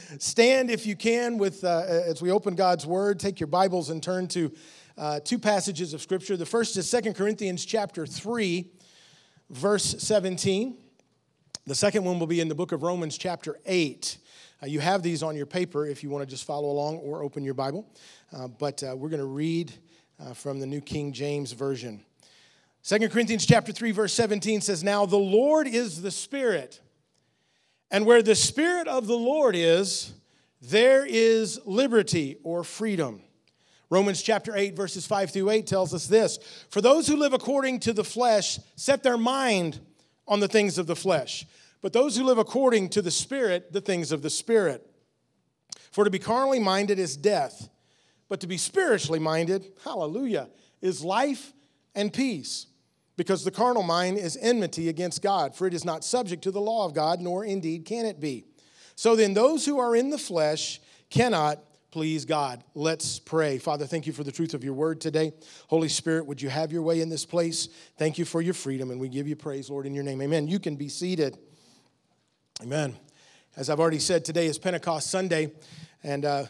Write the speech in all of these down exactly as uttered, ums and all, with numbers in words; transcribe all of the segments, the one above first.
Stand if you can with uh, as we open God's Word. Take your Bibles and turn to uh, two passages of Scripture. The first is Second Corinthians chapter three, verse seventeen. The second one will be in the book of Romans chapter eight. Uh, you have these on your paper if you want to just follow along or open your Bible. Uh, but uh, we're going to read uh, from the New King James Version. Second Corinthians chapter three, verse seventeen says, "Now the Lord is the Spirit. And where the Spirit of the Lord is, there is liberty," or freedom. Romans chapter eight, verses five through eight tells us this: "For those who live according to the flesh set their mind on the things of the flesh, but those who live according to the Spirit, the things of the Spirit. For to be carnally minded is death, but to be spiritually minded," hallelujah, "is life and peace. Because the carnal mind is enmity against God, for it is not subject to the law of God, nor indeed can it be. So then those who are in the flesh cannot please God." Let's pray. Father, thank you for the truth of your word today. Holy Spirit, would you have your way in this place? Thank you for your freedom, and we give you praise, Lord, in your name. Amen. You can be seated. Amen. As I've already said, today is Pentecost Sunday, and uh,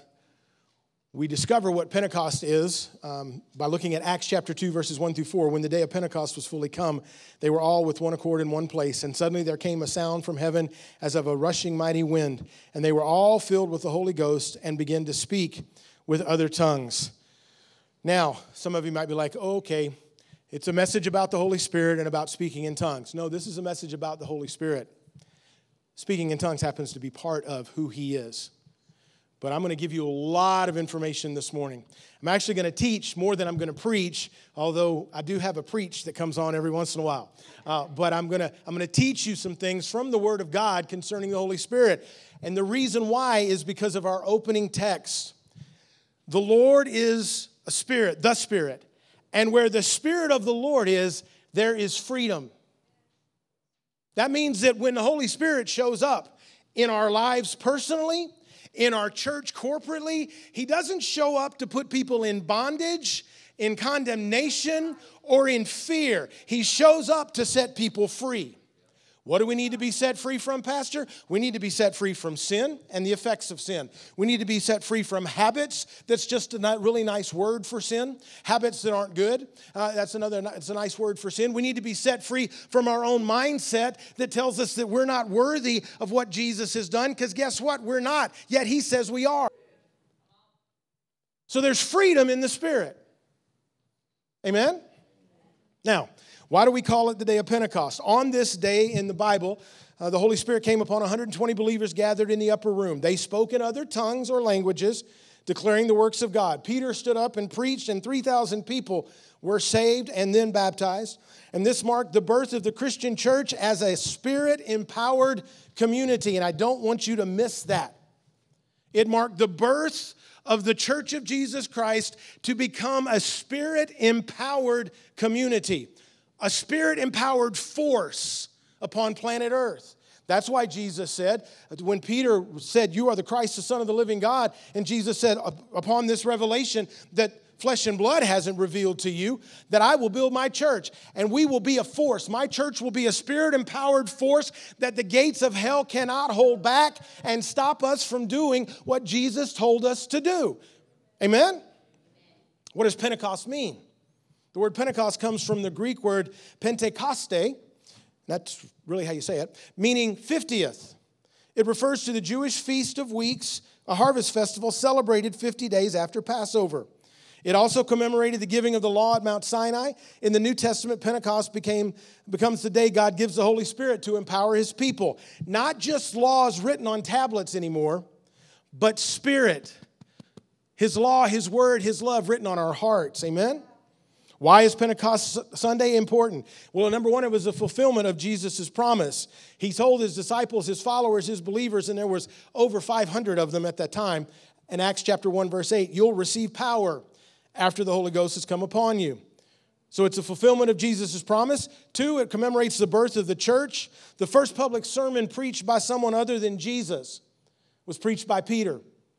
we discover what Pentecost is um, by looking at Acts chapter two, verses one through four. When the day of Pentecost was fully come, they were all with one accord in one place. And suddenly there came a sound from heaven as of a rushing mighty wind. And they were all filled with the Holy Ghost and began to speak with other tongues. Now, some of you might be like, oh, okay, it's a message about the Holy Spirit and about speaking in tongues. No, this is a message about the Holy Spirit. Speaking in tongues happens to be part of who he is. But I'm going to give you a lot of information this morning. I'm actually going to teach more than I'm going to preach, although I do have a preach that comes on every once in a while. Uh, but I'm going to I'm going to teach you some things from the Word of God concerning the Holy Spirit. And the reason why is because of our opening text. The Lord is a spirit, the Spirit. And where the Spirit of the Lord is, there is freedom. That means that when the Holy Spirit shows up in our lives personally, in our church corporately, he doesn't show up to put people in bondage, in condemnation, or in fear. He shows up to set people free. What do we need to be set free from, Pastor? We need to be set free from sin and the effects of sin. We need to be set free from habits. That's just a really nice word for sin. Habits that aren't good. Uh, that's another, it's a nice word for sin. We need to be set free from our own mindset that tells us that we're not worthy of what Jesus has done, because guess what? We're not. Yet he says we are. So there's freedom in the Spirit. Amen? Now, why do we call it the day of Pentecost? On this day in the Bible, uh, the Holy Spirit came upon one hundred twenty believers gathered in the upper room. They spoke in other tongues or languages, declaring the works of God. Peter stood up and preached, and three thousand people were saved and then baptized. And this marked the birth of the Christian church as a Spirit-empowered community. And I don't want you to miss that. It marked the birth of the Church of Jesus Christ to become a Spirit-empowered community. A Spirit-empowered force upon planet Earth. That's why Jesus said, when Peter said, "You are the Christ, the Son of the living God," and Jesus said, "Upon this revelation that flesh and blood hasn't revealed to you, that I will build my church, and we will be a force. My church will be a Spirit-empowered force that the gates of hell cannot hold back and stop us from doing what Jesus told us to do." Amen? What does Pentecost mean? The word Pentecost comes from the Greek word Pentekoste. That's really how you say it, meaning fiftieth. It refers to the Jewish Feast of Weeks, a harvest festival celebrated fifty days after Passover. It also commemorated the giving of the law at Mount Sinai. In the New Testament, Pentecost became, becomes the day God gives the Holy Spirit to empower his people. Not just laws written on tablets anymore, but Spirit. His law, his word, his love written on our hearts. Amen? Why is Pentecost Sunday important? Well, number one, it was a fulfillment of Jesus' promise. He told his disciples, his followers, his believers, and there was over five hundred of them at that time. In Acts chapter one, verse eight, "You'll receive power after the Holy Ghost has come upon you." So it's a fulfillment of Jesus' promise. Two, it commemorates the birth of the church. The first public sermon preached by someone other than Jesus was preached by Peter.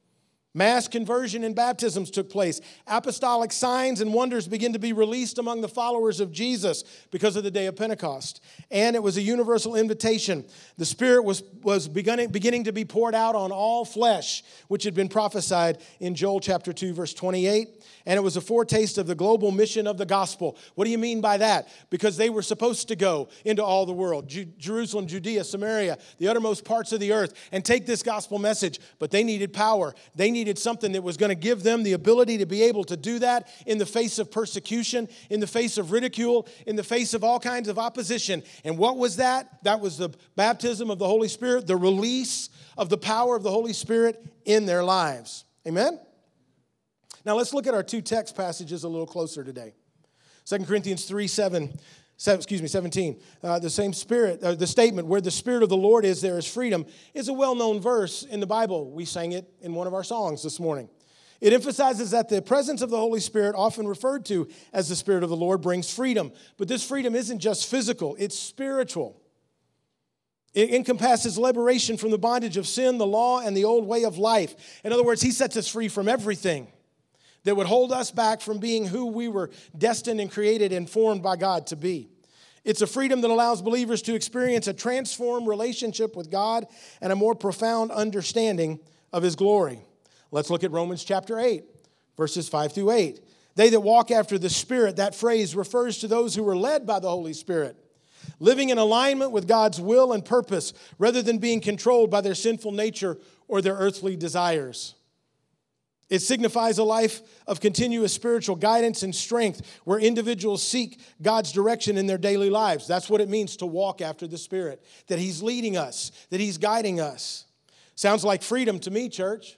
Mass conversion and baptisms took place. Apostolic signs and wonders began to be released among the followers of Jesus because of the day of Pentecost. And it was a universal invitation. The Spirit was, was beginning, beginning to be poured out on all flesh, which had been prophesied in Joel chapter two, verse twenty-eight. And it was a foretaste of the global mission of the gospel. What do you mean by that? Because they were supposed to go into all the world, Ju- Jerusalem, Judea, Samaria, the uttermost parts of the earth, and take this gospel message. But they needed power. They needed something that was going to give them the ability to be able to do that in the face of persecution, in the face of ridicule, in the face of all kinds of opposition. And what was that? That was the baptism of the Holy Spirit, the release of the power of the Holy Spirit in their lives. Amen? Now let's look at our two text passages a little closer today. Second Corinthians three, seven, seven excuse me, seventeen. Uh, the same spirit, uh, the statement, where the Spirit of the Lord is, there is freedom, is a well-known verse in the Bible. We sang it in one of our songs this morning. It emphasizes that the presence of the Holy Spirit, often referred to as the Spirit of the Lord, brings freedom. But this freedom isn't just physical, it's spiritual. It encompasses liberation from the bondage of sin, the law, and the old way of life. In other words, He sets us free from everything that would hold us back from being who we were destined and created and formed by God to be. It's a freedom that allows believers to experience a transformed relationship with God and a more profound understanding of His glory. Let's look at Romans chapter eight, verses five through eight. They that walk after the Spirit, that phrase refers to those who were led by the Holy Spirit, living in alignment with God's will and purpose rather than being controlled by their sinful nature or their earthly desires. It signifies a life of continuous spiritual guidance and strength where individuals seek God's direction in their daily lives. That's what it means to walk after the Spirit, that He's leading us, that He's guiding us. Sounds like freedom to me, church.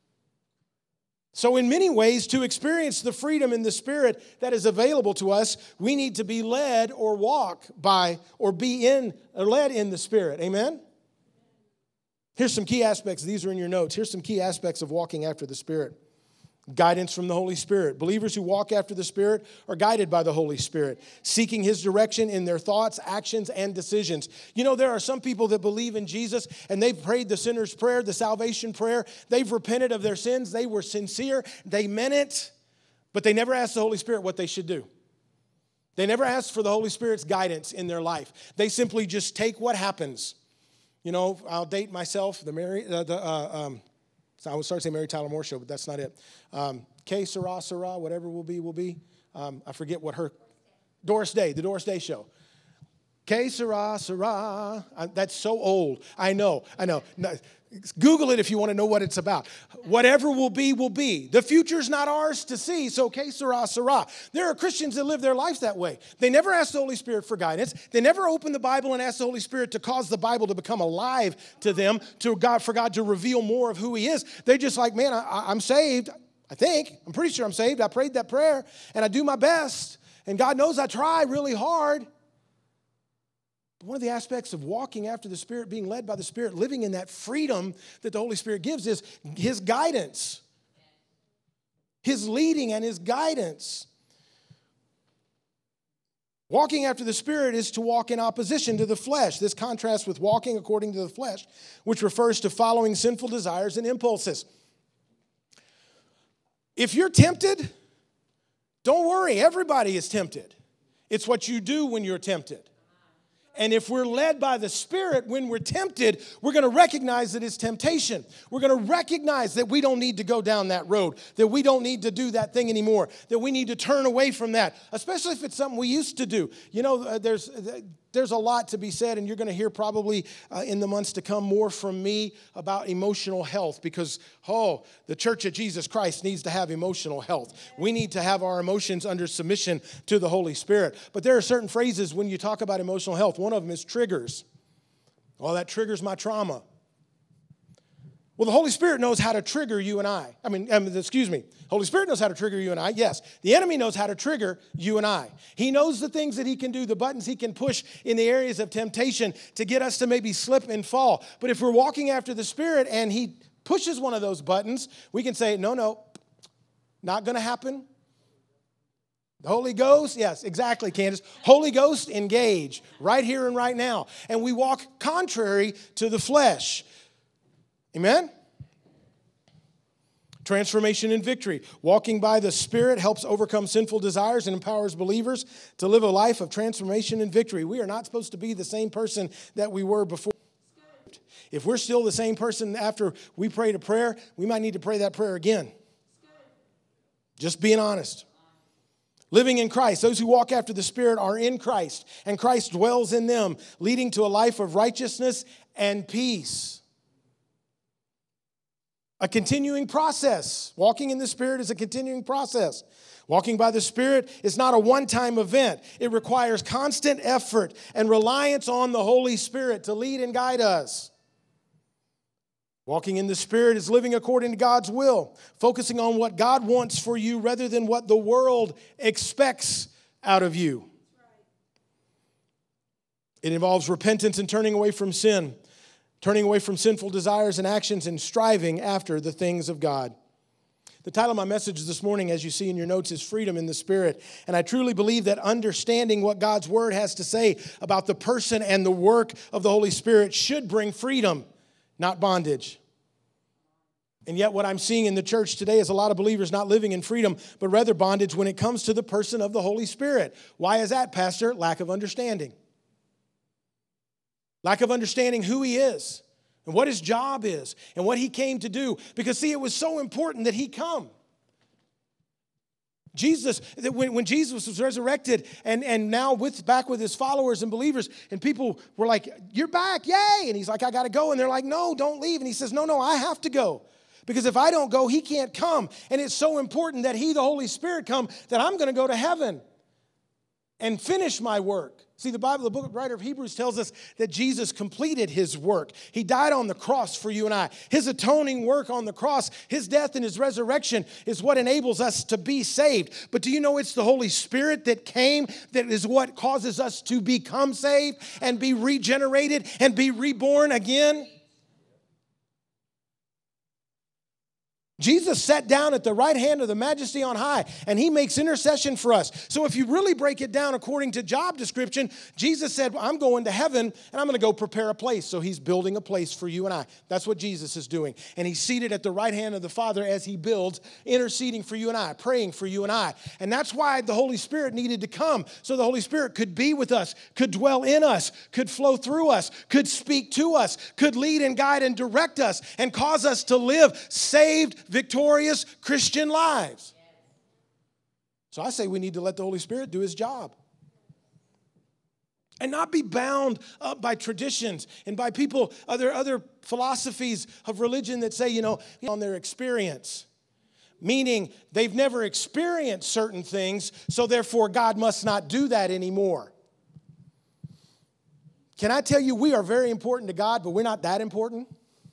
So in many ways, to experience the freedom in the Spirit that is available to us, we need to be led or walk by or be in or led in the Spirit. Amen? Here's some key aspects. These are in your notes. Here's some key aspects of walking after the Spirit. Guidance from the Holy Spirit. Believers who walk after the Spirit are guided by the Holy Spirit, seeking His direction in their thoughts, actions, and decisions. You know, there are some people that believe in Jesus, and they've prayed the sinner's prayer, the salvation prayer. They've repented of their sins. They were sincere. They meant it, but they never asked the Holy Spirit what they should do. They never asked for the Holy Spirit's guidance in their life. They simply just take what happens. You know, I'll date myself, the Mary, uh, the, uh, um, I would start saying Mary Tyler Moore Show, but that's not it. Um, K. Sarah, Sarah, whatever will be, will be. Um, I forget what her, Doris Day, the Doris Day Show. K. Sarah, Sarah. I, that's so old. I know, I know. No, Google it if you want to know what it's about. Whatever will be, will be. The future's not ours to see, so que sera, sera. There are Christians that live their life that way. They never ask the Holy Spirit for guidance. They never open the Bible and ask the Holy Spirit to cause the Bible to become alive to them, to God, for God to reveal more of who He is. They're just like, man, I, I'm saved. I think. I'm pretty sure I'm saved. I prayed that prayer, and I do my best. And God knows I try really hard. One of the aspects of walking after the Spirit, being led by the Spirit, living in that freedom that the Holy Spirit gives is His guidance, His leading and His guidance. Walking after the Spirit is to walk in opposition to the flesh. This contrasts with walking according to the flesh, which refers to following sinful desires and impulses. If you're tempted, don't worry. Everybody is tempted. It's what you do when you're tempted. And if we're led by the Spirit when we're tempted, we're going to recognize that it's temptation. We're going to recognize that we don't need to go down that road, that we don't need to do that thing anymore, that we need to turn away from that, especially if it's something we used to do. You know, uh, there's uh, there's a lot to be said, and you're going to hear probably uh, in the months to come more from me about emotional health because, oh, the Church of Jesus Christ needs to have emotional health. We need to have our emotions under submission to the Holy Spirit. But there are certain phrases when you talk about emotional health. One of them is triggers. Oh, that triggers my trauma. Well, the Holy Spirit knows how to trigger you and I. I mean, um, excuse me. Holy Spirit knows how to trigger you and I. Yes. The enemy knows how to trigger you and I. He knows the things that he can do, the buttons he can push in the areas of temptation to get us to maybe slip and fall. But if we're walking after the Spirit and he pushes one of those buttons, we can say, no, no, not going to happen. The Holy Ghost, yes, exactly, Candace. Holy Ghost, engage right here and right now. And we walk contrary to the flesh. Amen? Transformation and victory. Walking by the Spirit helps overcome sinful desires and empowers believers to live a life of transformation and victory. We are not supposed to be the same person that we were before. If we're still the same person after we prayed a prayer, we might need to pray that prayer again. Just being honest. Living in Christ. Those who walk after the Spirit are in Christ, and Christ dwells in them, leading to a life of righteousness and peace. A continuing process. Walking in the Spirit is a continuing process. Walking by the Spirit is not a one-time event. It requires constant effort and reliance on the Holy Spirit to lead and guide us. Walking in the Spirit is living according to God's will, focusing on what God wants for you rather than what the world expects out of you. It involves repentance and turning away from sin, turning away from sinful desires and actions, and striving after the things of God. The title of my message this morning, as you see in your notes, is Freedom in the Spirit. And I truly believe that understanding what God's Word has to say about the person and the work of the Holy Spirit should bring freedom, not bondage. And yet what I'm seeing in the church today is a lot of believers not living in freedom, but rather bondage when it comes to the person of the Holy Spirit. Why is that, Pastor? Lack of understanding. Lack of understanding who He is and what His job is and what He came to do. Because, see, it was so important that He come. Jesus, when, when Jesus was resurrected and, and now with back with His followers and believers, and people were like, you're back, yay! And He's like, I got to go. And they're like, no, don't leave. And He says, no, no, I have to go. Because if I don't go, He can't come. And it's so important that He, the Holy Spirit, come that I'm going to go to heaven and finish my work. See, the Bible, the book writer of Hebrews tells us that Jesus completed His work. He died on the cross for you and I. His atoning work on the cross, His death and His resurrection is what enables us to be saved. But do you know it's the Holy Spirit that came that is what causes us to become saved and be regenerated and be reborn again? Jesus sat down at the right hand of the Majesty on high, and He makes intercession for us. So if you really break it down according to job description, Jesus said, I'm going to heaven, and I'm going to go prepare a place. So He's building a place for you and I. That's what Jesus is doing. And He's seated at the right hand of the Father as He builds, interceding for you and I, praying for you and I. And that's why the Holy Spirit needed to come, so the Holy Spirit could be with us, could dwell in us, could flow through us, could speak to us, could lead and guide and direct us, and cause us to live saved, victorious Christian lives. So I say we need to let the Holy Spirit do His job. And not be bound up by traditions and by people, other, other philosophies of religion that say, you know, on their experience. Meaning they've never experienced certain things, so therefore God must not do that anymore. Can I tell you, we are very important to God, but we're not that important?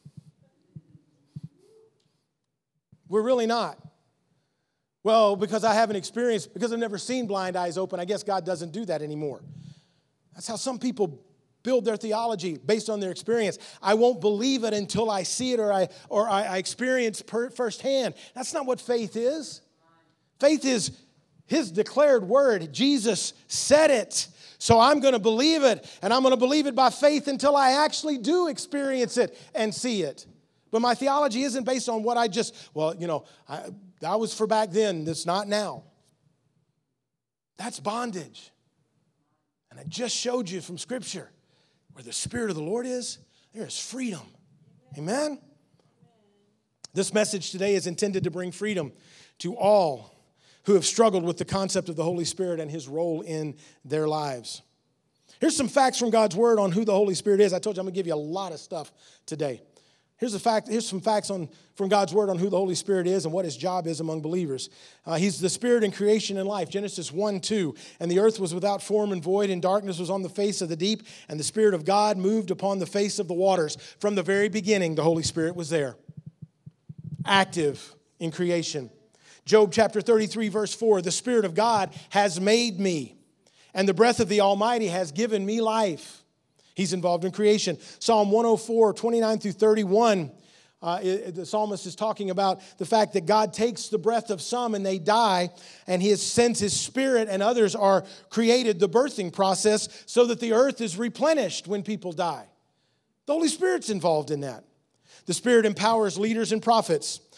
We're really not. Well, because I haven't experienced, because I've never seen blind eyes open, I guess God doesn't do that anymore. That's how some people build their theology based on their experience. I won't believe it until I see it or I or I, I experience per, firsthand. That's not what faith is. Faith is His declared word. Jesus said it. So I'm going to believe it, and I'm going to believe it by faith until I actually do experience it and see it. But my theology isn't based on what I just, well, you know, I, that was for back then. That's not now. That's bondage. And I just showed you from Scripture where the Spirit of the Lord is, there is freedom. Amen? This message today is intended to bring freedom to all who have struggled with the concept of the Holy Spirit and His role in their lives. Here's some facts from God's Word on who the Holy Spirit is. I told you I'm going to give you a lot of stuff today. Here's a fact. Here's some facts on from God's Word on who the Holy Spirit is and what His job is among believers. Uh, he's the Spirit in creation and life. Genesis one two. And the earth was without form and void, and darkness was on the face of the deep, and the Spirit of God moved upon the face of the waters. From the very beginning, the Holy Spirit was there, active in creation. Job chapter thirty-three, verse four. The Spirit of God has made me, and the breath of the Almighty has given me life. He's involved in creation. Psalm one oh four, twenty-nine through thirty-one, uh, it, the psalmist is talking about the fact that God takes the breath of some and they die, and He sends His Spirit and others are created, the birthing process, so that the earth is replenished when people die. The Holy Spirit's involved in that. The Spirit empowers leaders and prophets.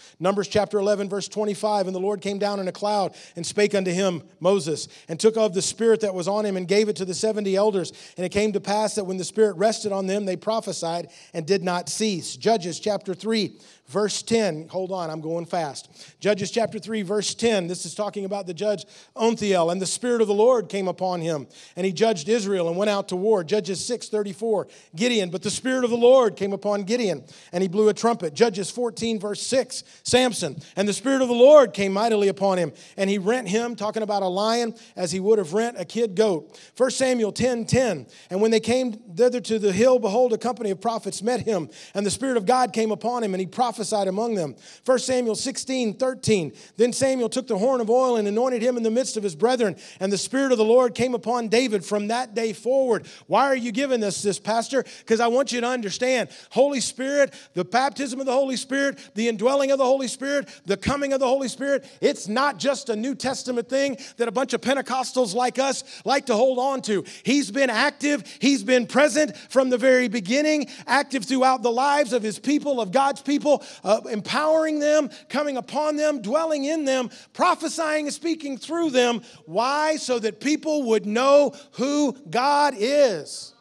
Numbers chapter eleven, verse twenty-five, and the Lord came down in a cloud and spake unto him, Moses, and took of the Spirit that was on him and gave it to the seventy elders. And it came to pass that when the Spirit rested on them, they prophesied and did not cease. Judges chapter three, verse ten. Hold on, I'm going fast. Judges chapter three, verse ten. This is talking about the judge Onthiel. And the Spirit of the Lord came upon him, and he judged Israel and went out to war. Judges six, thirty-four. Gideon, but the Spirit of the Lord came upon Gideon, and he blew a trumpet. Judges fourteen, verse six. Samson, and the Spirit of the Lord came mightily upon him, and he rent him, talking about a lion, as he would have rent a kid goat. First Samuel ten, ten. And when they came thither to the hill, behold, a company of prophets met him, and the Spirit of God came upon him, and he prophesied among them. First Samuel sixteen, thirteen. Then Samuel took the horn of oil and anointed him in the midst of his brethren, and the Spirit of the Lord came upon David from that day forward. Why are you giving us this, Pastor? Because I want you to understand, Holy Spirit, the baptism of the Holy Spirit, the indwelling of the Holy Spirit, the coming of the Holy Spirit, it's not just a New Testament thing that a bunch of Pentecostals like us like to hold on to. He's been active. He's been present from the very beginning, active throughout the lives of his people, of God's people, uh, empowering them, coming upon them, dwelling in them, prophesying and speaking through them. Why? So that people would know who God is.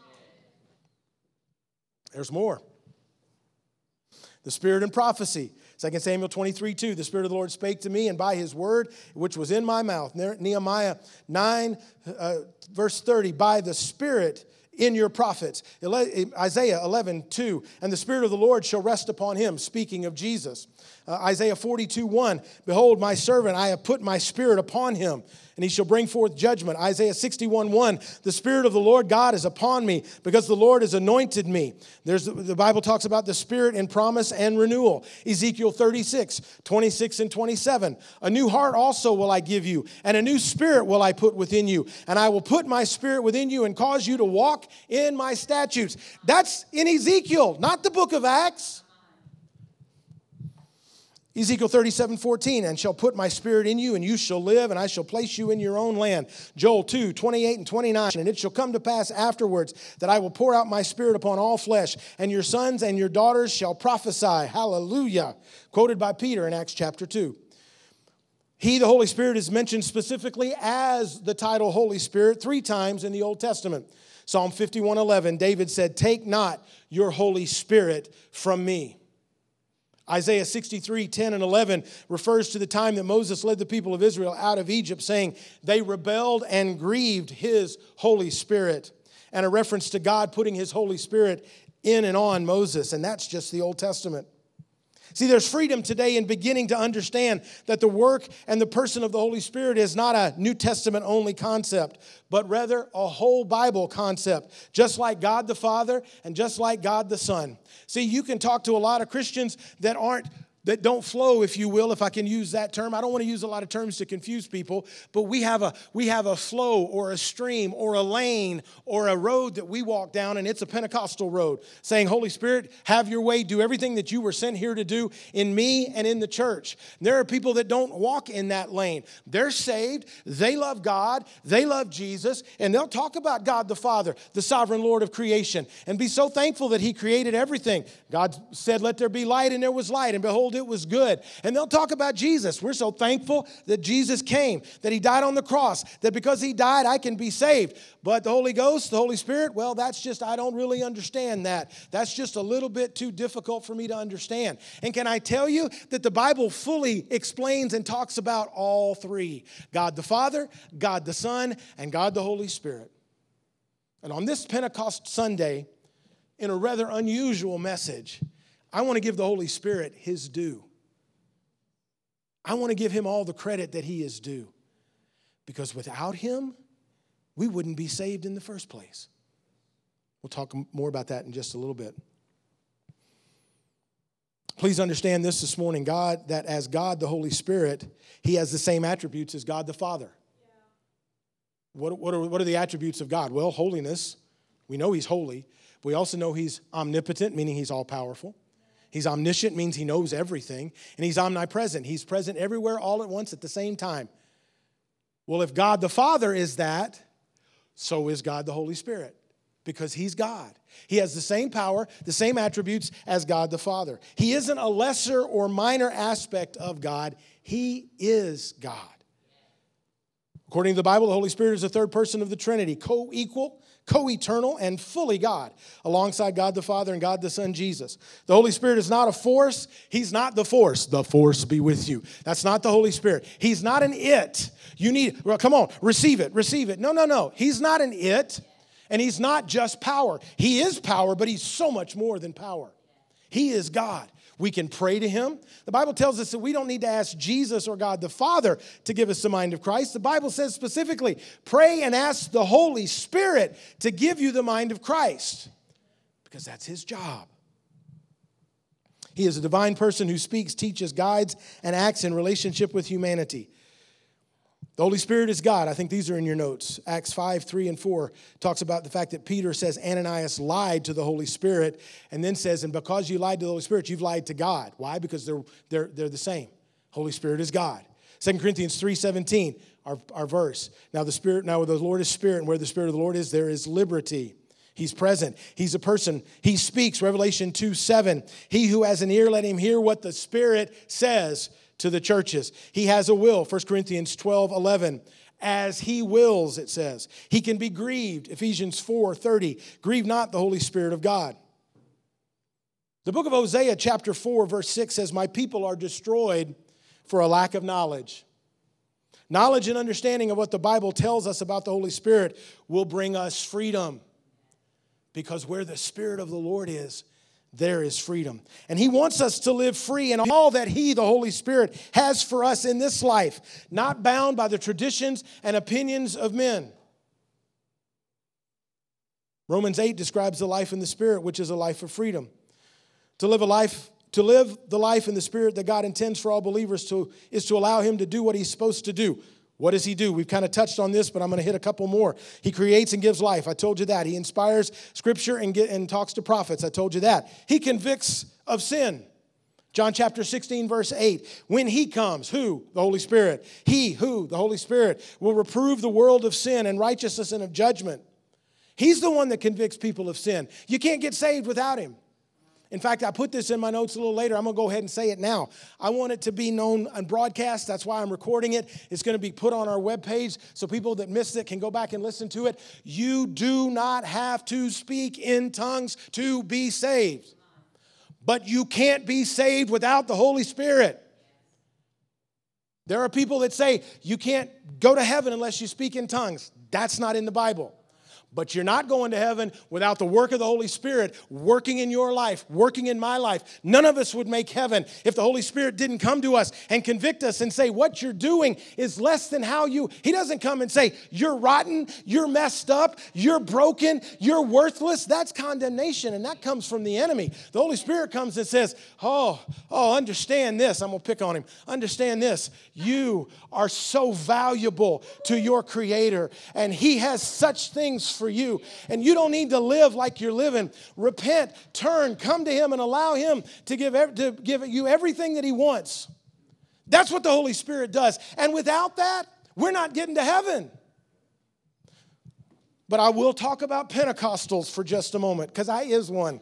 There's more. The Spirit and prophecy. Second Samuel twenty-three, two, the Spirit of the Lord spake to me, and by his word, which was in my mouth. Nehemiah nine, uh, verse thirty, by the Spirit in your prophets. Isaiah eleven, two, and the Spirit of the Lord shall rest upon him, speaking of Jesus. Uh, Isaiah forty-two, one, behold, my servant, I have put my Spirit upon him, and he shall bring forth judgment. Isaiah sixty-one, one, the Spirit of the Lord God is upon me, because the Lord has anointed me. There's the Bible talks about the Spirit in promise and renewal. Ezekiel thirty-six, twenty-six and twenty-seven, a new heart also will I give you, and a new spirit will I put within you, and I will put my Spirit within you and cause you to walk in my statutes. That's in Ezekiel, not the book of Acts. Ezekiel thirty-seven, fourteen, and shall put my Spirit in you, and you shall live, and I shall place you in your own land. Joel two, twenty-eight and twenty-nine, and it shall come to pass afterwards that I will pour out my Spirit upon all flesh, and your sons and your daughters shall prophesy. Hallelujah. Quoted by Peter in Acts chapter two. He, the Holy Spirit, is mentioned specifically as the title Holy Spirit three times in the Old Testament. Psalm fifty-one, eleven, David said, take not your Holy Spirit from me. Isaiah sixty-three, ten and eleven refers to the time that Moses led the people of Israel out of Egypt, saying they rebelled and grieved his Holy Spirit, and a reference to God putting his Holy Spirit in and on Moses, and that's just the Old Testament. See, there's freedom today in beginning to understand that the work and the person of the Holy Spirit is not a New Testament only concept, but rather a whole Bible concept, just like God the Father and just like God the Son. See, you can talk to a lot of Christians that aren't that don't flow, if you will, if I can use that term. I don't want to use a lot of terms to confuse people, but we have a we have a flow or a stream or a lane or a road that we walk down, and it's a Pentecostal road, saying, Holy Spirit, have your way, do everything that you were sent here to do in me and in the church. And there are people that don't walk in that lane. They're saved, they love God, they love Jesus, and they'll talk about God the Father, the sovereign Lord of creation, and be so thankful that he created everything. God said, let there be light, and there was light, and behold, it was good. And they'll talk about Jesus. We're so thankful that Jesus came, that he died on the cross, that because he died, I can be saved. But the Holy Ghost, the Holy Spirit, well, that's just, I don't really understand that. That's just a little bit too difficult for me to understand. And can I tell you that the Bible fully explains and talks about all three: God the Father, God the Son, and God the Holy Spirit. And on this Pentecost Sunday, in a rather unusual message, I want to give the Holy Spirit his due. I want to give him all the credit that he is due. Because without him, we wouldn't be saved in the first place. We'll talk more about that in just a little bit. Please understand this this morning, God, that as God the Holy Spirit, he has the same attributes as God the Father. Yeah. What, what, are, what are the attributes of God? Well, holiness. We know he's holy. We also know he's omnipotent, meaning he's all-powerful. He's omniscient, means he knows everything. And he's omnipresent. He's present everywhere all at once at the same time. Well, if God the Father is that, so is God the Holy Spirit. because he's God. He has the same power, the same attributes as God the Father. He isn't a lesser or minor aspect of God. He is God. According to the Bible, the Holy Spirit is the third person of the Trinity, co-equal, co-eternal, and fully God, alongside God the Father and God the Son, Jesus. The Holy Spirit is not a force. He's not the force. The force be with you. That's not the Holy Spirit. He's not an it. You need, well, come on, receive it, receive it. No, no, no. He's not an it, and he's not just power. He is power, but he's so much more than power. He is God. We can pray to him. The Bible tells us that we don't need to ask Jesus or God the Father to give us the mind of Christ. The Bible says specifically, pray and ask the Holy Spirit to give you the mind of Christ, because that's his job. He is a divine person who speaks, teaches, guides, and acts in relationship with humanity. The Holy Spirit is God. I think these are in your notes. Acts five, three, and four talks about the fact that Peter says Ananias lied to the Holy Spirit, and then says, and because you lied to the Holy Spirit, you've lied to God. Why? Because they're, they're, they're the same. Holy Spirit is God. Second Corinthians three seventeen, our, our verse. Now the Spirit, now the Lord is Spirit, and where the Spirit of the Lord is, there is liberty. He's present. He's a person. He speaks. Revelation two seven. He who has an ear, let him hear what the Spirit says to the churches. He has a will. First Corinthians twelve eleven. As he wills, it says. He can be grieved. Ephesians four thirty. Grieve not the Holy Spirit of God. The book of Hosea, chapter four, verse six says, my people are destroyed for a lack of knowledge. Knowledge and understanding of what the Bible tells us about the Holy Spirit will bring us freedom. Because where the Spirit of the Lord is, there is freedom. And he wants us to live free in all that he, the Holy Spirit, has for us in this life, not bound by the traditions and opinions of men. Romans eight describes the life in the Spirit, which is a life of freedom. To live a life, to live the life in the Spirit that God intends for all believers to is to allow him to do what he's supposed to do. What does he do? We've kind of touched on this, but I'm going to hit a couple more. He creates and gives life. I told you that. He inspires Scripture and, get, and talks to prophets. I told you that. He convicts of sin. John chapter sixteen, verse eight. When he comes, who? The Holy Spirit. He, who? The Holy Spirit, will reprove the world of sin and righteousness and of judgment. He's the one that convicts people of sin. You can't get saved without him. In fact, I put this in my notes a little later. I'm going to go ahead and say it now. I want it to be known and broadcast. That's why I'm recording it. It's going to be put on our webpage so people that missed it can go back and listen to it. You do not have to speak in tongues to be saved. But you can't be saved without the Holy Spirit. There are people that say you can't go to heaven unless you speak in tongues. That's not in the Bible. But you're not going to heaven without the work of the Holy Spirit working in your life, working in my life. None of us would make heaven if the Holy Spirit didn't come to us and convict us and say, what you're doing is less than how you... He doesn't come and say, you're rotten, you're messed up, you're broken, you're worthless. That's condemnation, and that comes from the enemy. The Holy Spirit comes and says, oh, oh, understand this. I'm going to pick on him. Understand this. You are so valuable to your Creator, and he has such things for for you. And you don't need to live like you're living. Repent, turn, come to him and allow him to give, to give you everything that he wants. That's what the Holy Spirit does. And without that, we're not getting to heaven. But I will talk about Pentecostals for just a moment, because I is one.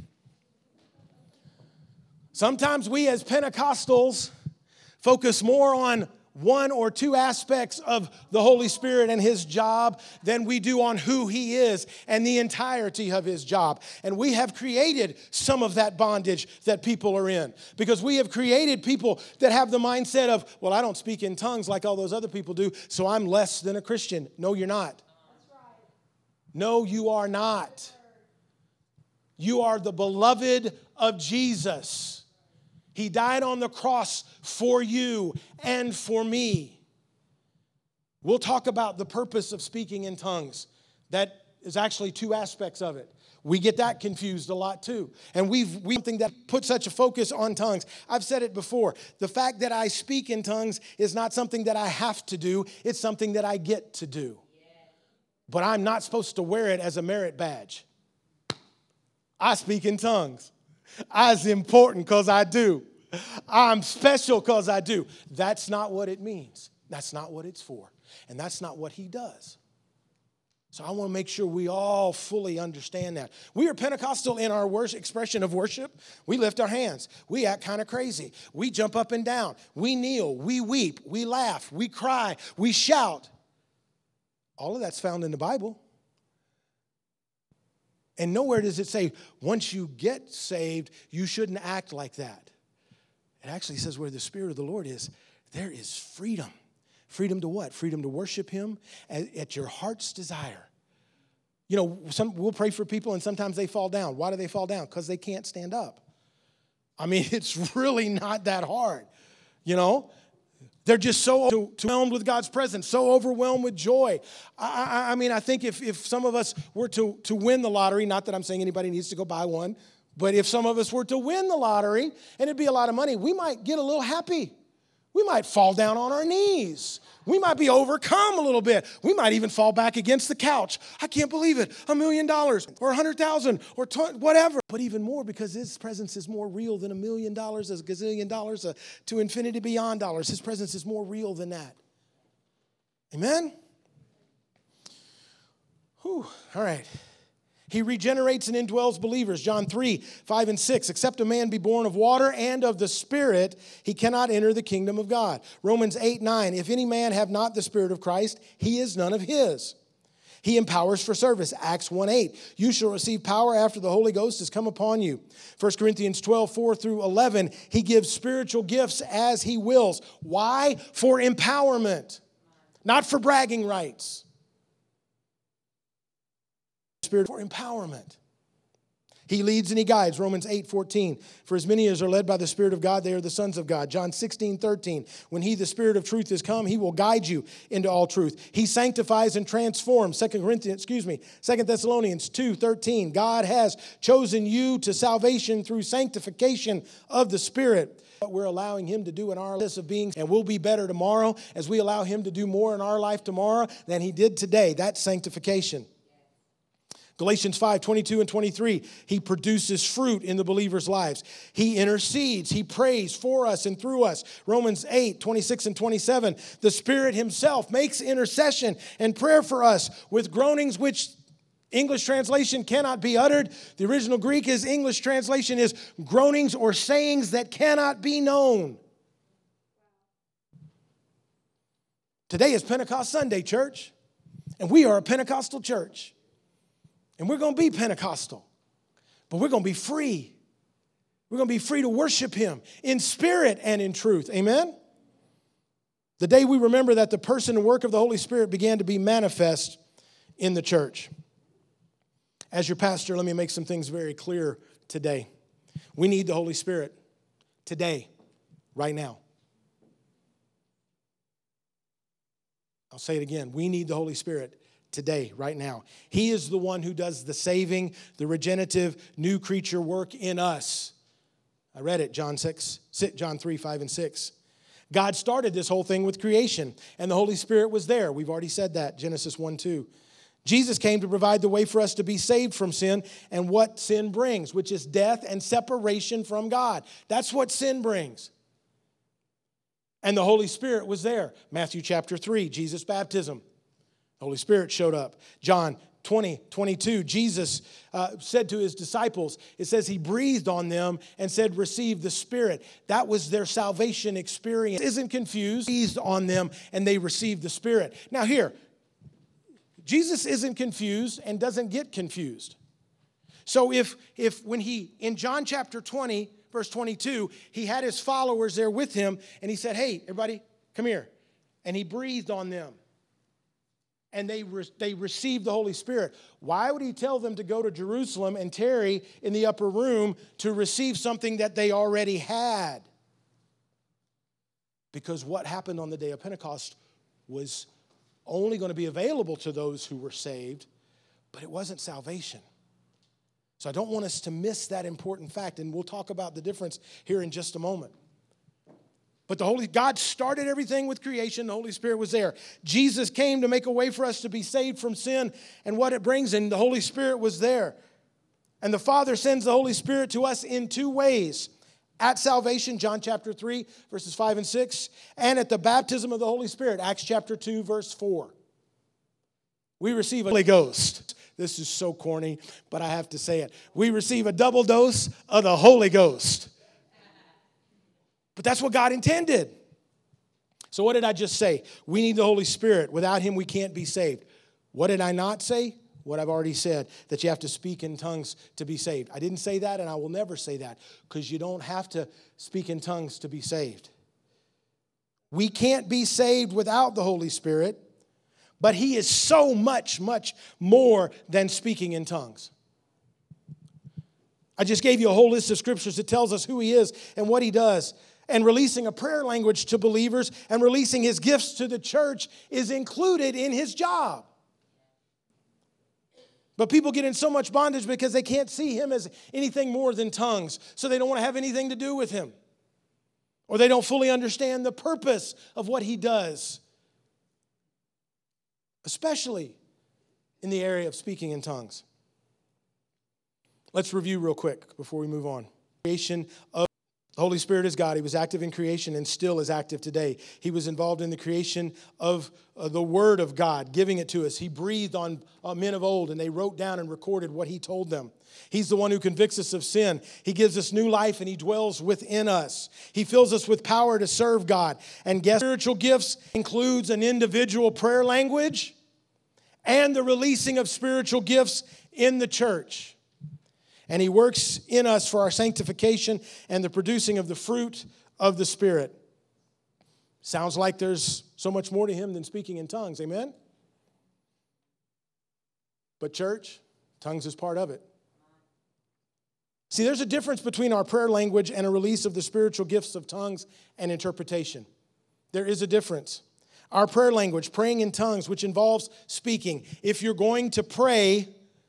Sometimes we as Pentecostals focus more on one or two aspects of the Holy Spirit and his job than we do on who he is and the entirety of his job. And we have created some of that bondage that people are in, because we have created people that have the mindset of, well, I don't speak in tongues like all those other people do, so I'm less than a Christian. No, you're not. No, you are not. You are the beloved of Jesus. He died on the cross for you and for me. We'll talk about the purpose of speaking in tongues. That is actually two aspects of it. We get that confused a lot too. And we've we something that put such a focus on tongues. I've said it before. The fact that I speak in tongues is not something that I have to do. It's something that I get to do. But I'm not supposed to wear it as a merit badge. I speak in tongues. I's important because I do. I'm special because I do. That's not what it means. That's not what it's for. And that's not what he does. So I want to make sure we all fully understand that. We are Pentecostal in our worship, expression of worship. We lift our hands. We act kind of crazy. We jump up and down. We kneel. We weep. We laugh. We cry. We shout. All of that's found in the Bible. And nowhere does it say, once you get saved, you shouldn't act like that. It actually says where the Spirit of the Lord is, there is freedom. Freedom to what? Freedom to worship Him at, at your heart's desire. You know, some, we'll pray for people and sometimes they fall down. Why do they fall down? Because they can't stand up. I mean, it's really not that hard, you know. They're just so overwhelmed with God's presence, so overwhelmed with joy. I, I, I mean, I think if, if some of us were to, to win the lottery, not that I'm saying anybody needs to go buy one, but if some of us were to win the lottery, and it'd be a lot of money, we might get a little happy. We might fall down on our knees. We might be overcome a little bit. We might even fall back against the couch. I can't believe it. A million dollars or a hundred thousand or t- whatever. But even more, because His presence is more real than a million dollars, a gazillion dollars, a, to infinity beyond dollars. His presence is more real than that. Amen? Whew. All right. He regenerates and indwells believers. John three, five and six. Except a man be born of water and of the Spirit, he cannot enter the kingdom of God. Romans eight, nine. If any man have not the Spirit of Christ, he is none of his. He empowers for service. Acts one, eight. You shall receive power after the Holy Ghost has come upon you. First Corinthians twelve, four through eleven. He gives spiritual gifts as He wills. Why? For empowerment, not for bragging rights. Spirit for empowerment. He leads and He guides. Romans eight, fourteen. For as many as are led by the Spirit of God, they are the sons of God. John sixteen, thirteen. When He, the Spirit of truth, is come, He will guide you into all truth. He sanctifies and transforms. Second Corinthians, excuse me, Second Thessalonians two, thirteen. God has chosen you to salvation through sanctification of the Spirit. What we're allowing Him to do in our list of beings, and we'll be better tomorrow as we allow Him to do more in our life tomorrow than He did today. That's sanctification. Galatians five, twenty-two and twenty-three, He produces fruit in the believers' lives. He intercedes. He prays for us and through us. Romans eight, twenty-six and twenty-seven, the Spirit Himself makes intercession and prayer for us with groanings which English translation cannot be uttered. The original Greek is English translation is groanings or sayings that cannot be known. Today is Pentecost Sunday, church, and we are a Pentecostal church. And we're going to be Pentecostal, but we're going to be free. We're going to be free to worship Him in spirit and in truth. Amen? The day we remember that the person and work of the Holy Spirit began to be manifest in the church. As your pastor, let me make some things very clear today. We need the Holy Spirit today, right now. I'll say it again. We need the Holy Spirit today, right now. He is the one who does the saving, the regenerative, new creature work in us. I read it, John six, John three, five, and six. God started this whole thing with creation, and the Holy Spirit was there. We've already said that, Genesis one, two. Jesus came to provide the way for us to be saved from sin and what sin brings, which is death and separation from God. That's what sin brings. And the Holy Spirit was there. Matthew chapter three, Jesus' baptism. The Holy Spirit showed up. John twenty, twenty-two, Jesus uh, said to His disciples, it says He breathed on them and said, receive the Spirit. That was their salvation experience. Isn't confused. Breathed on them and they received the Spirit. Now here, Jesus isn't confused and doesn't get confused. So if, if when He, in John chapter twenty, verse twenty-two, He had His followers there with Him and He said, hey, everybody, come here. And He breathed on them. And they, re- they received the Holy Spirit. Why would He tell them to go to Jerusalem and tarry in the upper room to receive something that they already had? Because what happened on the day of Pentecost was only going to be available to those who were saved, but it wasn't salvation. So I don't want us to miss that important fact, and we'll talk about the difference here in just a moment. But the Holy God started everything with creation. The Holy Spirit was there. Jesus came to make a way for us to be saved from sin and what it brings, and the Holy Spirit was there. And the Father sends the Holy Spirit to us in two ways. At salvation, John chapter three, verses five and six, and at the baptism of the Holy Spirit, Acts chapter two, verse four. We receive a Holy Ghost. This is so corny, but I have to say it. We receive a double dose of the Holy Ghost. But that's what God intended. So what did I just say? We need the Holy Spirit. Without him, we can't be saved. What did I not say? What I've already said, that you have to speak in tongues to be saved. I didn't say that, and I will never say that, because you don't have to speak in tongues to be saved. We can't be saved without the Holy Spirit, but he is so much, much more than speaking in tongues. I just gave you a whole list of scriptures that tells us who he is and what he does. And releasing a prayer language to believers and releasing his gifts to the church is included in his job. But people get in so much bondage because they can't see him as anything more than tongues. So they don't want to have anything to do with him. Or they don't fully understand the purpose of what he does. Especially in the area of speaking in tongues. Let's review real quick before we move on. Creation of the Holy Spirit is God. He was active in creation and still is active today. He was involved in the creation of uh, the Word of God, giving it to us. He breathed on uh, men of old, and they wrote down and recorded what he told them. He's the one who convicts us of sin. He gives us new life, and he dwells within us. He fills us with power to serve God. And guess spiritual gifts includes an individual prayer language and the releasing of spiritual gifts in the church. And he works in us for our sanctification and the producing of the fruit of the Spirit. Sounds like there's so much more to him than speaking in tongues. Amen? But church, tongues is part of it. See, there's a difference between our prayer language and a release of the spiritual gifts of tongues and interpretation. There is a difference. Our prayer language, praying in tongues, which involves speaking. If you're going to pray,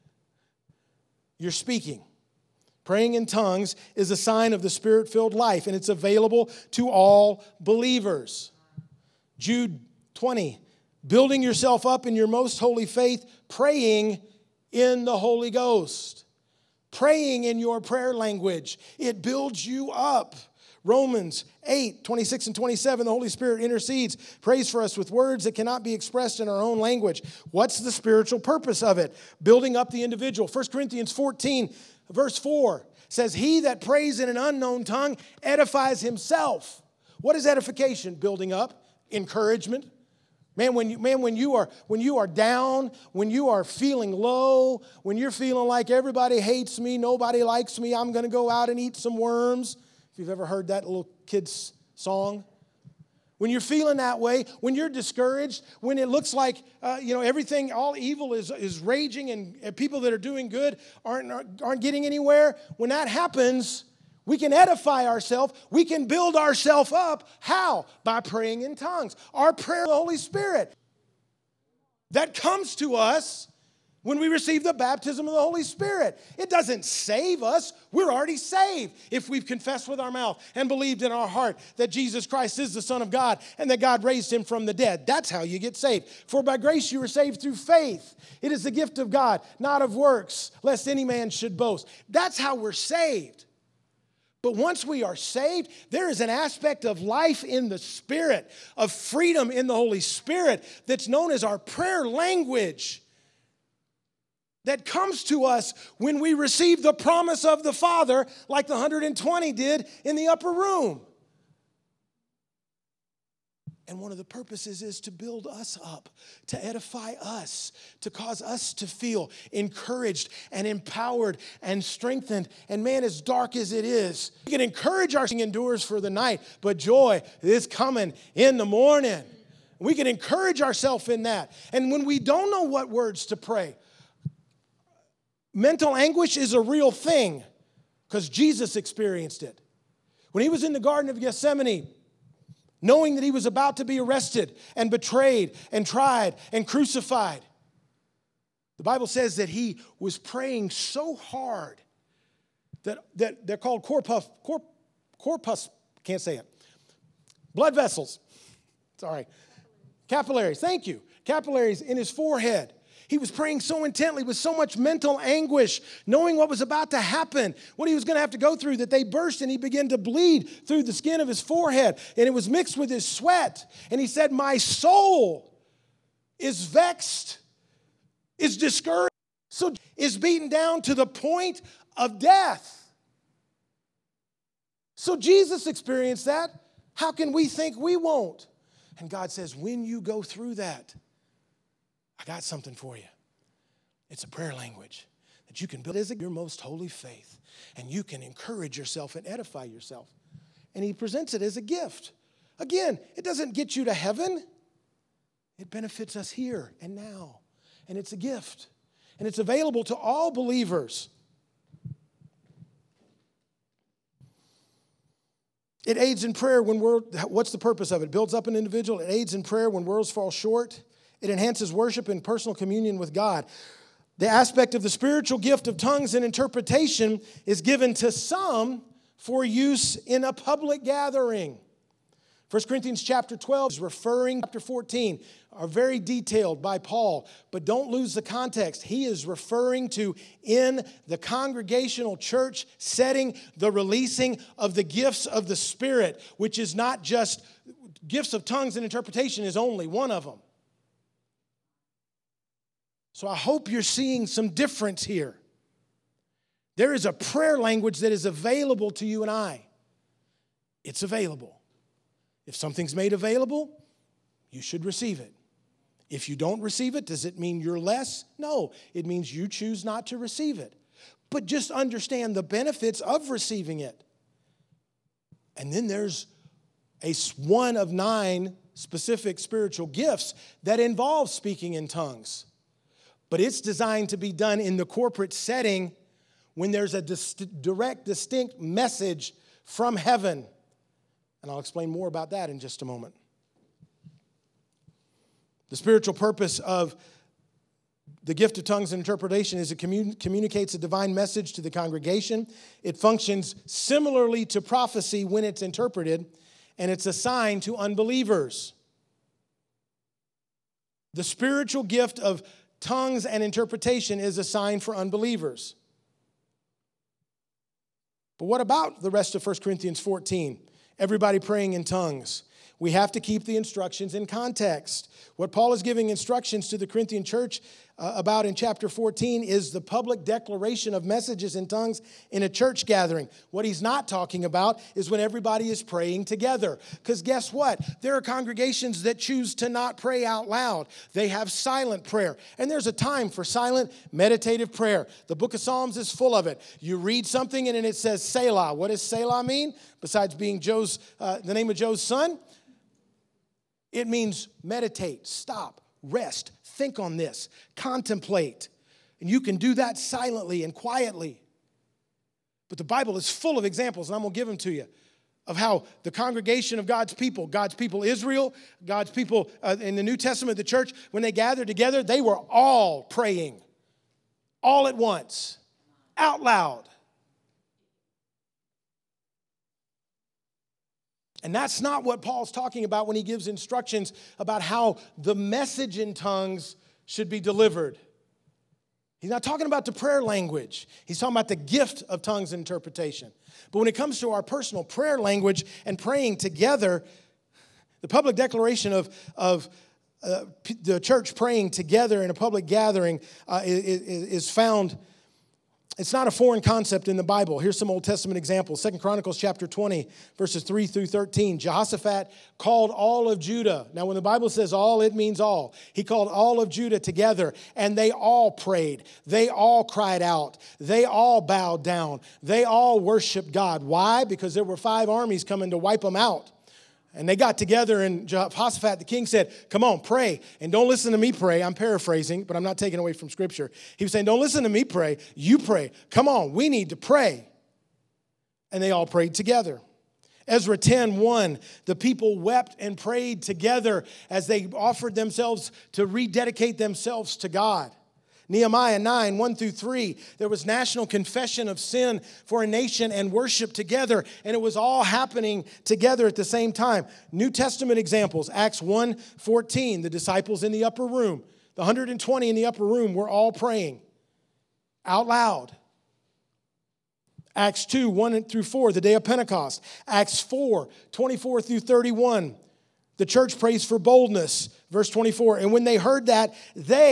you're speaking. Praying in tongues is a sign of the Spirit-filled life, and it's available to all believers. Jude twenty, building yourself up in your most holy faith, praying in the Holy Ghost. Praying in your prayer language. It builds you up. Romans eight, twenty-six and twenty-seven, the Holy Spirit intercedes, prays for us with words that cannot be expressed in our own language. What's the spiritual purpose of it? Building up the individual. First Corinthians fourteen, verse four says, he that prays in an unknown tongue edifies himself. What is edification? Building up, encouragement. Man, when you, man, when you are when you are down, when you are feeling low, when you're feeling like everybody hates me, nobody likes me, I'm going to go out and eat some worms. If you've ever heard that little kid's song. When you're feeling that way, when you're discouraged, when it looks like, uh, you know, everything, all evil is, is raging and, and people that are doing good aren't, aren't, aren't getting anywhere, when that happens, we can edify ourselves. We can build ourselves up. How? By praying in tongues. Our prayer of the Holy Spirit. That comes to us when we receive the baptism of the Holy Spirit. It doesn't save us. We're already saved if we've confessed with our mouth and believed in our heart that Jesus Christ is the Son of God and that God raised him from the dead. That's how you get saved. For by grace you were saved through faith. It is the gift of God, not of works, lest any man should boast. That's how we're saved. But once we are saved, there is an aspect of life in the Spirit, of freedom in the Holy Spirit that's known as our prayer language. That comes to us when we receive the promise of the Father, like the one hundred twenty did in the upper room. And one of the purposes is to build us up, to edify us, to cause us to feel encouraged and empowered and strengthened. And man, as dark as it is, we can encourage our endures for the night, but joy is coming in the morning. We can encourage ourselves in that. And when we don't know what words to pray, mental anguish is a real thing because Jesus experienced it. When he was in the Garden of Gethsemane, knowing that he was about to be arrested and betrayed and tried and crucified, the Bible says that he was praying so hard that, that they're called corpus, corp, corpus, can't say it, blood vessels, sorry, capillaries, thank you, capillaries in his forehead. He was praying so intently with so much mental anguish, knowing what was about to happen, what he was going to have to go through, that they burst and he began to bleed through the skin of his forehead, and it was mixed with his sweat. And he said, my soul is vexed is discouraged, so is beaten down to the point of death. So Jesus experienced that. How can we think we won't? And God says, when you go through that, I got something for you. It's a prayer language that you can build as your most holy faith. And you can encourage yourself and edify yourself. And he presents it as a gift. Again, it doesn't get you to heaven. It benefits us here and now. And it's a gift. And it's available to all believers. It aids in prayer when we're, what's the purpose of it? It builds up an individual. It aids in prayer when words fall short. It enhances worship and personal communion with God. The aspect of the spiritual gift of tongues and interpretation is given to some for use in a public gathering. First Corinthians chapter twelve is referring, chapter fourteen are very detailed by Paul, but don't lose the context. He is referring to in the congregational church setting the releasing of the gifts of the Spirit, which is not just gifts of tongues and interpretation is only one of them. So I hope you're seeing some difference here. There is a prayer language that is available to you and I. It's available. If something's made available, you should receive it. If you don't receive it, does it mean you're less? No, it means you choose not to receive it. But just understand the benefits of receiving it. And then there's a one of nine specific spiritual gifts that involve speaking in tongues. But it's designed to be done in the corporate setting when there's a dist- direct, distinct message from heaven. And I'll explain more about that in just a moment. The spiritual purpose of the gift of tongues and interpretation is it commun- communicates a divine message to the congregation. It functions similarly to prophecy when it's interpreted, and it's a sign to unbelievers. The spiritual gift of tongues and interpretation is a sign for unbelievers. But what about the rest of First Corinthians fourteen? Everybody praying in tongues. We have to keep the instructions in context. What Paul is giving instructions to the Corinthian church uh, about in chapter fourteen is the public declaration of messages in tongues in a church gathering. What he's not talking about is when everybody is praying together. Because guess what? There are congregations that choose to not pray out loud. They have silent prayer. And there's a time for silent meditative prayer. The book of Psalms is full of it. You read something and then it says Selah. What does Selah mean? Besides being Joe's, uh, the name of Joe's son? It means meditate, stop, rest, think on this, contemplate. And you can do that silently and quietly. But the Bible is full of examples, and I'm going to give them to you, of how the congregation of God's people, God's people Israel, God's people uh, in the New Testament, the church, when they gathered together, they were all praying, all at once, out loud. And that's not what Paul's talking about when he gives instructions about how the message in tongues should be delivered. He's not talking about the prayer language. He's talking about the gift of tongues and interpretation. But when it comes to our personal prayer language and praying together, the public declaration of, of uh, the church praying together in a public gathering uh, is, is found. It's not a foreign concept in the Bible. Here's some Old Testament examples. Second Chronicles chapter twenty, verses three through thirteen. Jehoshaphat called all of Judah. Now, when the Bible says all, it means all. He called all of Judah together, and they all prayed. They all cried out. They all bowed down. They all worshiped God. Why? Because there were five armies coming to wipe them out. And they got together, and Jehoshaphat, the king, said, come on, pray. And don't listen to me pray. I'm paraphrasing, but I'm not taking away from Scripture. He was saying, don't listen to me pray. You pray. Come on, we need to pray. And they all prayed together. Ezra ten one, the people wept and prayed together as they offered themselves to rededicate themselves to God. Nehemiah nine, one through three, there was national confession of sin for a nation and worship together, and it was all happening together at the same time. New Testament examples, Acts one fourteen, the disciples in the upper room, the one hundred twenty in the upper room were all praying out loud. Acts two, one through four, the day of Pentecost. Acts four, twenty-four through thirty-one, the church prays for boldness. Verse twenty-four, and when they heard that, they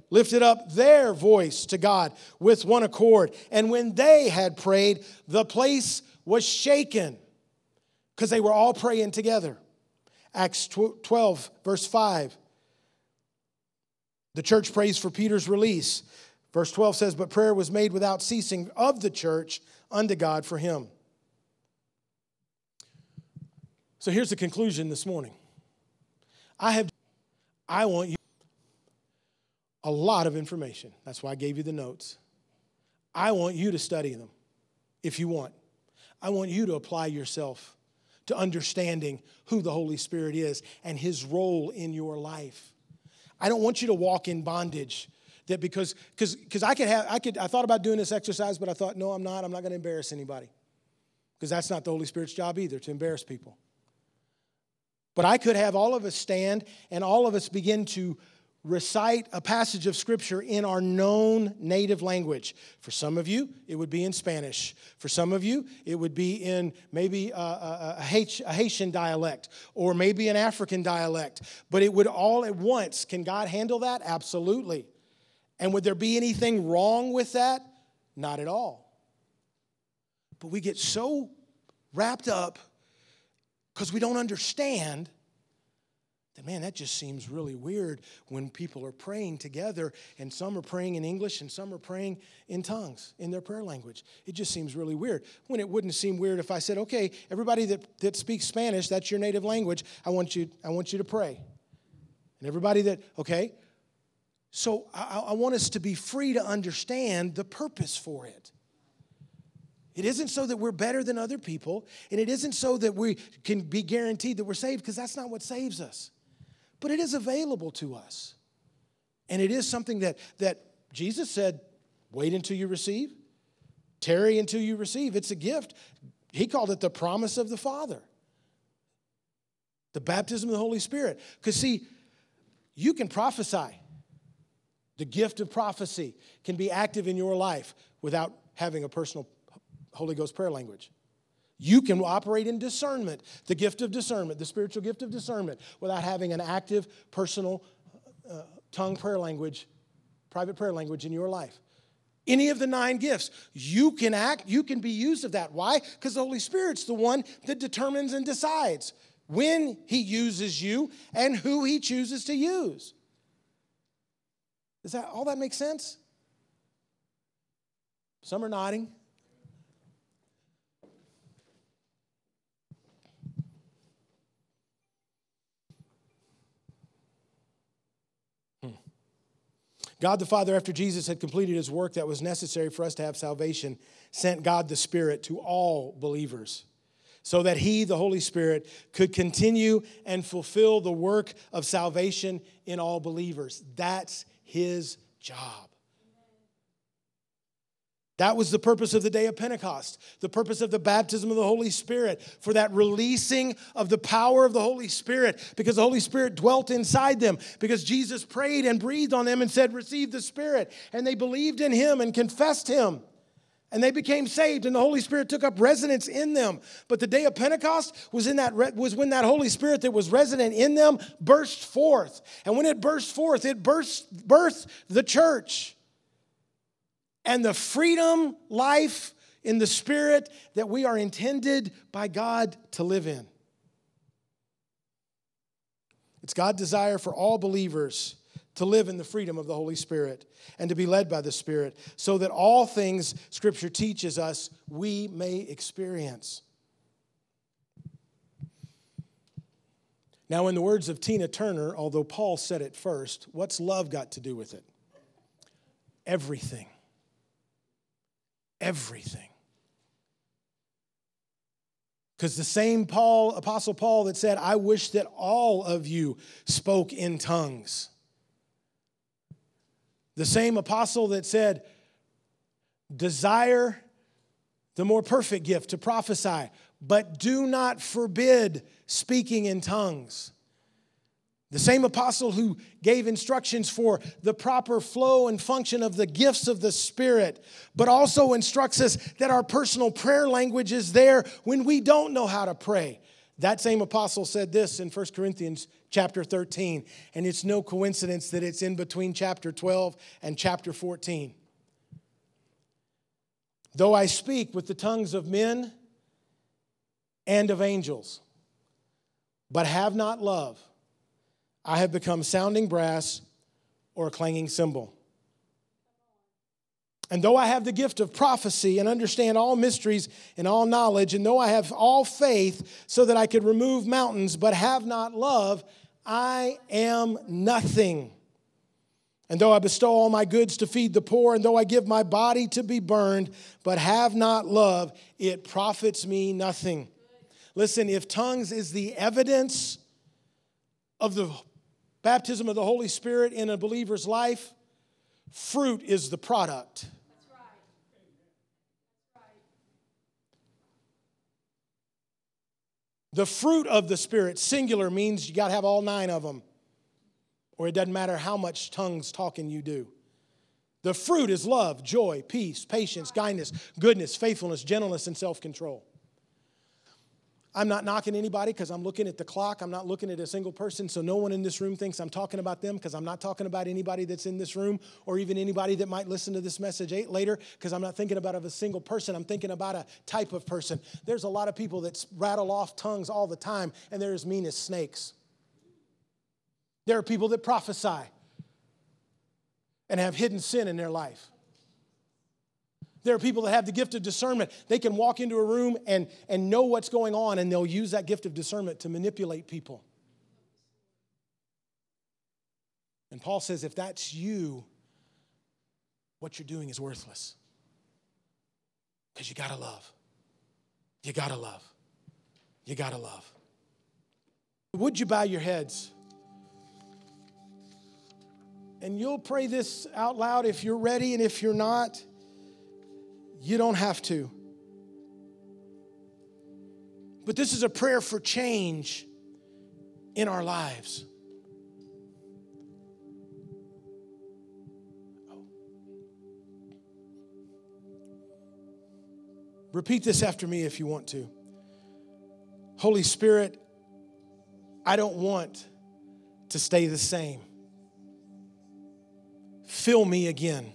lifted up their voice to God with one accord. And when they had prayed, the place was shaken because they were all praying together. Acts twelve, verse five. The church prays for Peter's release. Verse twelve says, but prayer was made without ceasing of the church unto God for him. So here's the conclusion this morning. I have, I want you a lot of information. That's why I gave you the notes. I want you to study them if you want. I want you to apply yourself to understanding who the Holy Spirit is and his role in your life. I don't want you to walk in bondage that because because because I could have I could I thought about doing this exercise, but I thought, no, I'm not. I'm not going to embarrass anybody. Because that's not the Holy Spirit's job either, to embarrass people. But I could have all of us stand and all of us begin to recite a passage of Scripture in our known native language. For some of you, it would be in Spanish. For some of you, it would be in maybe a, a, a Haitian dialect or maybe an African dialect. But it would all at once. Can God handle that? Absolutely. And would there be anything wrong with that? Not at all. But we get so wrapped up because we don't understand that, man, that just seems really weird when people are praying together and some are praying in English and some are praying in tongues, in their prayer language. It just seems really weird. When it wouldn't seem weird if I said, okay, everybody that, that speaks Spanish, that's your native language, I want you, I want you to pray. And everybody that, okay. So I, I want us to be free to understand the purpose for it. It isn't so that we're better than other people, and it isn't so that we can be guaranteed that we're saved, because that's not what saves us. But it is available to us. And it is something that, that Jesus said, wait until you receive. Tarry until you receive. It's a gift. He called it the promise of the Father. The baptism of the Holy Spirit. Because see, you can prophesy. The gift of prophecy can be active in your life without having a personal Holy Ghost prayer language. You can operate in discernment, the gift of discernment, the spiritual gift of discernment, without having an active, personal, uh, tongue prayer language, private prayer language in your life. Any of the nine gifts, you can act, you can be used of that. Why? Because the Holy Spirit's the one that determines and decides when he uses you and who he chooses to use. Does that all that make sense? Some are nodding. God the Father, after Jesus had completed his work that was necessary for us to have salvation, sent God the Spirit to all believers so that he, the Holy Spirit, could continue and fulfill the work of salvation in all believers. That's his job. That was the purpose of the day of Pentecost, the purpose of the baptism of the Holy Spirit, for that releasing of the power of the Holy Spirit, because the Holy Spirit dwelt inside them, because Jesus prayed and breathed on them and said, receive the Spirit. And they believed in him and confessed him. And they became saved, and the Holy Spirit took up residence in them. But the day of Pentecost was in that was when that Holy Spirit that was resident in them burst forth. And when it burst forth, it burst, birthed the church. And the freedom, life in the Spirit that we are intended by God to live in. It's God's desire for all believers to live in the freedom of the Holy Spirit and to be led by the Spirit, so that all things Scripture teaches us we may experience. Now, in the words of Tina Turner, although Paul said it first, what's love got to do with it? Everything. Everything. Because the same Paul, Apostle Paul that said, I wish that all of you spoke in tongues. The same apostle that said, desire the more perfect gift to prophesy, but do not forbid speaking in tongues. The same apostle who gave instructions for the proper flow and function of the gifts of the Spirit, but also instructs us that our personal prayer language is there when we don't know how to pray. That same apostle said this in First Corinthians chapter thirteen, and it's no coincidence that it's in between chapter twelve and chapter fourteen. Though I speak with the tongues of men and of angels, but have not love, I have become sounding brass or a clanging cymbal. And though I have the gift of prophecy and understand all mysteries and all knowledge, and though I have all faith so that I could remove mountains, but have not love, I am nothing. And though I bestow all my goods to feed the poor, and though I give my body to be burned, but have not love, it profits me nothing. Listen, if tongues is the evidence of the baptism of the Holy Spirit in a believer's life, fruit is the product. That's right. That's right. The fruit of the Spirit, singular, means you got to have all nine of them. Or it doesn't matter how much tongues talking you do. The fruit is love, joy, peace, patience, kindness, goodness, faithfulness, gentleness, and self-control. I'm not knocking anybody because I'm looking at the clock. I'm not looking at a single person, so no one in this room thinks I'm talking about them, because I'm not talking about anybody that's in this room or even anybody that might listen to this message later, because I'm not thinking about of a single person. I'm thinking about a type of person. There's a lot of people that rattle off tongues all the time, and they're as mean as snakes. There are people that prophesy and have hidden sin in their life. There are people that have the gift of discernment. They can walk into a room and, and know what's going on, and they'll use that gift of discernment to manipulate people. And Paul says, if that's you, what you're doing is worthless. Because you got to love. You got to love. You got to love. Would you bow your heads? And you'll pray this out loud if you're ready, and if you're not, you don't have to. But this is a prayer for change in our lives. Repeat this after me if you want to. Holy Spirit, I don't want to stay the same. Fill me again.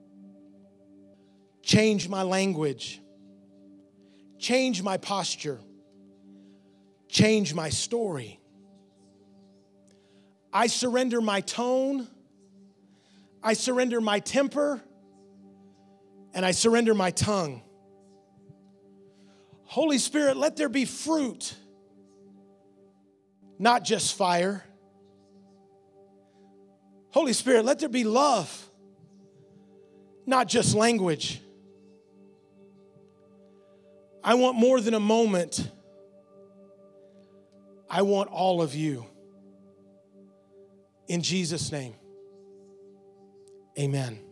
Change my language. Change my posture. Change my story. I surrender my tone. I surrender my temper. And I surrender my tongue. Holy Spirit, let there be fruit, not just fire. Holy Spirit, let there be love, not just language. I want more than a moment. I want all of you. In Jesus' name, amen.